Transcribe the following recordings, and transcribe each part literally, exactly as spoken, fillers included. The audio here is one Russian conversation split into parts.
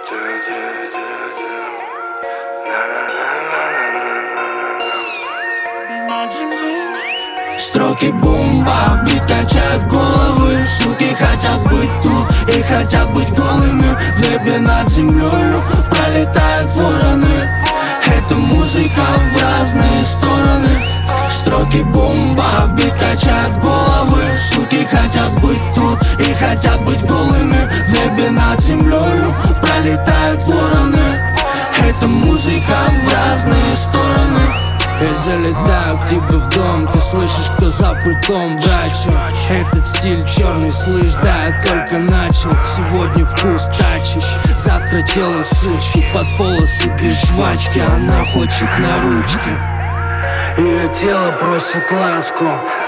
Строки бомба, бит качает головы. Суки хотят быть тут и хотят быть голыми. В небе над землею пролетают вороны. Это музыка в разные стороны. Строки бомба, бит качает головы. Суки хотят быть тут и хотят быть голыми. В небе над землею пролетают вороны. Это музыка в разные стороны. Я залетаю к тебе в дом, ты слышишь, кто за пультом, братья. Этот стиль черный, слышь, да, я только начал. Сегодня вкус тачек, завтра тело сучки. Под полосы без жвачки, она хочет на ручки. Ее тело просит ласку.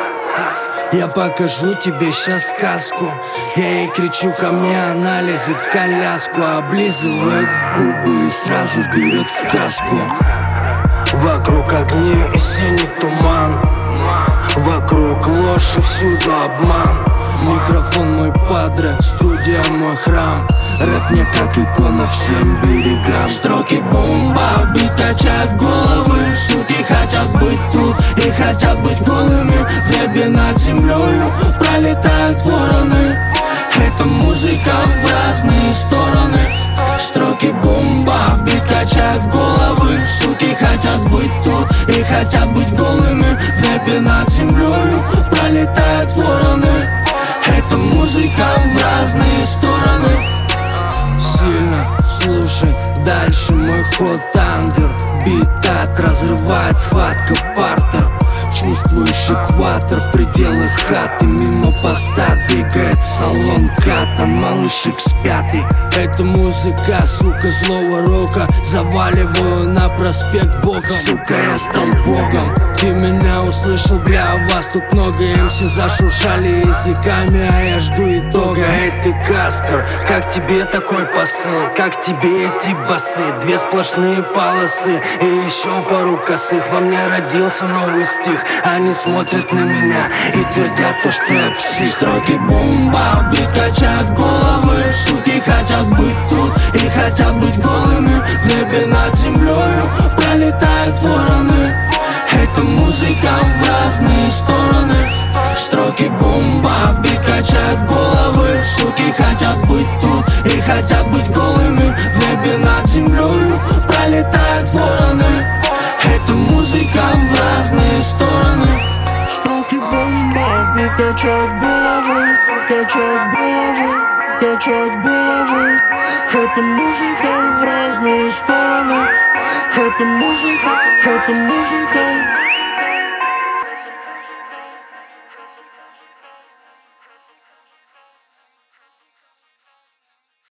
Я покажу тебе сейчас сказку. Я ей кричу, ко мне она лезет в коляску. Облизывает губы и сразу берет в каску. Вокруг огни и синий туман. Вокруг ложь и всюду обман. Микрофон мой падре, студия мой храм. Рэп мне как икона всем берегам. Строки бомба, бит качает головы. Суки хотят быть тут и хотят быть голыми. В небе над землею пролетают вороны. Это музыка в разные стороны. Строки бомба, бит качает головы. Суки хотят быть тут и хотят быть голыми. В небе над землею пролетают вороны. Это музыка в разные стороны. Сильно слушай дальше мой ход андер. Бит так разрывает схватка партер. Чувствуешь экватор в пределах хаты. Мимо поста двигает салон катан. Малыш икс пять. Это музыка, сука, злого рока. Заваливаю на проспект боком. Сука, я стал богом. Ты меня услышал, бля, вас тут много. эм си зашуршали языками, а я жду итога. Эй, ты Каспер, как тебе такой посыл? Как тебе эти басы? Две сплошные полосы и еще пару косых. Во мне родился новый стих. Они смотрят на меня и твердят то, что я псих. Строки бомба, бит качает головы. Суки хотят быть тут и хотят быть голыми. В небе над землею пролетают вороны. Это музыка в разные стороны. Строки бомба, бит качает головы. Суки хотят быть тут и хотят быть голыми. В небе над землею пролетают вороны. Это музыка в разные стороны. Строки бомба, бит качает головы. Качает головы, качает головы. Это музыка в разные стороны. Это музыка, это музыка.